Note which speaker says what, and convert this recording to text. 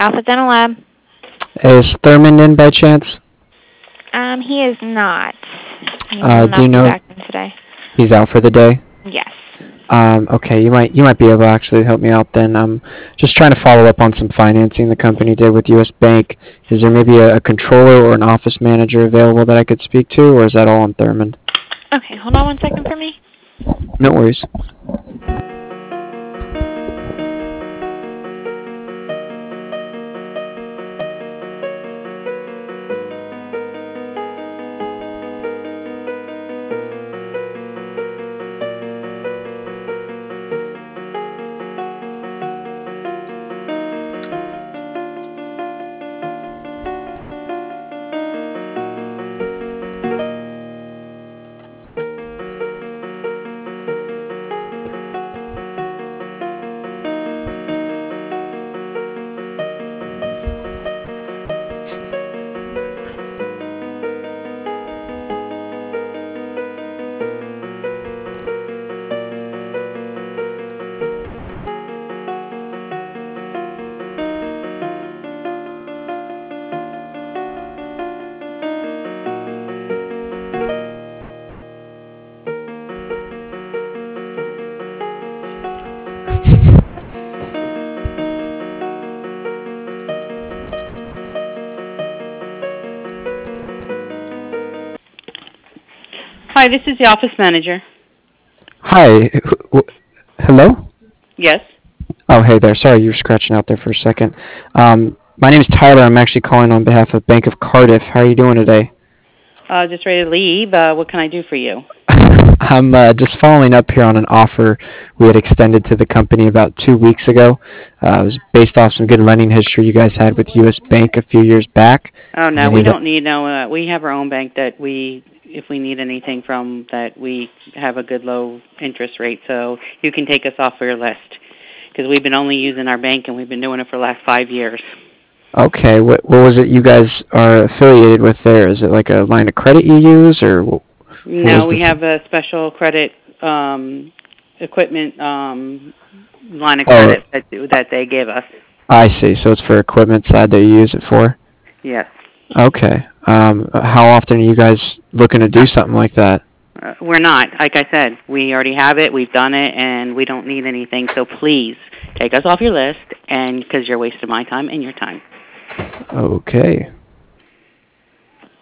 Speaker 1: Alpha Dental Lab.
Speaker 2: Is Thurman in by chance?
Speaker 1: He is not. He will
Speaker 2: Do you
Speaker 1: not be
Speaker 2: know
Speaker 1: back in today.
Speaker 2: he's out for the day?
Speaker 1: Yes.
Speaker 2: Okay, you might be able to actually help me out then. I'm just trying to follow up on some financing the company did with U.S. Bank. Is there maybe a controller or an office manager available that I could speak to, or is that all on Thurman?
Speaker 1: Okay, hold on one second for me.
Speaker 2: No worries.
Speaker 3: Hi, this is the office manager.
Speaker 2: Hi. Hello?
Speaker 3: Yes.
Speaker 2: Oh, hey there. Sorry, you were scratching out there for a second. My name is Tyler. I'm actually calling on behalf of Bank of Cardiff. How are you doing today?
Speaker 3: Just ready to leave. What can I do for you?
Speaker 2: I'm just following up here on an offer we had extended to the company about 2 weeks ago. It was based off some good lending history you guys had with U.S. Bank a few years back.
Speaker 3: Oh,
Speaker 2: And
Speaker 3: no,
Speaker 2: I
Speaker 3: we
Speaker 2: knew that.
Speaker 3: don't need no. We have our own bank that if we need anything from, that we have a good low interest rate. So you can take us off your list because we've been only using our bank and we've been doing it for the last 5 years.
Speaker 2: Okay, what was it you guys are affiliated with there? Is it like a line of credit you use, or what was
Speaker 3: No, we
Speaker 2: the?
Speaker 3: have a special credit equipment line of
Speaker 2: Oh,
Speaker 3: credit that they give us.
Speaker 2: I see. So it's for equipment side that you use it for?
Speaker 3: Yes.
Speaker 2: Okay. How often are you guys looking to do something like that?
Speaker 3: We're not. Like I said, we already have it. We've done it, and we don't need anything. So please take us off your list, and because you're wasting my time and your time.
Speaker 2: Okay.